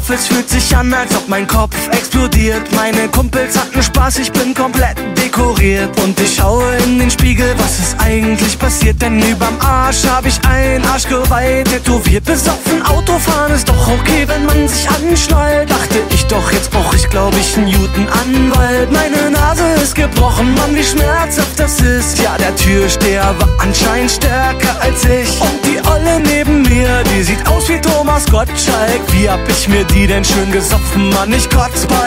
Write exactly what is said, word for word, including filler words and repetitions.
Kopf, es fühlt sich an, als ob mein Kopf explodiert. Meine Kumpels hatten Spaß, ich bin komplett dekoriert. Und ich schaue in den Spiegel, was ist eigentlich passiert? Denn überm Arsch hab ich ein Arschgeweih tätowiert. Besoffen Autofahren ist doch okay, wenn man sich anschnallt. Dachte ich doch, jetzt brauch ich glaub ich einen guten Anwalt. Meine Nase ist gebrochen, Mann, wie schmerzhaft das ist. Ja, der Türsteher war anscheinend stärker als ich. Und die Olle neben mir, die sieht aus wie Thomas Gottschalk. Wie hab ich mir die denn schön gesoffen, Mann, ich kotz bald.